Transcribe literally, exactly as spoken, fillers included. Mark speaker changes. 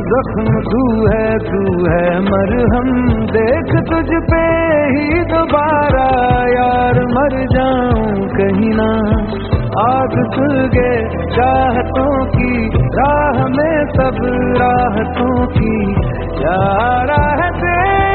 Speaker 1: जख्म तू है तू है मरहम, देख तुझ पे ही दोबारा यार मर जाऊं कहीं ना। आग सुलगे चाहतों की राह में सब राहतों की, क्या राह है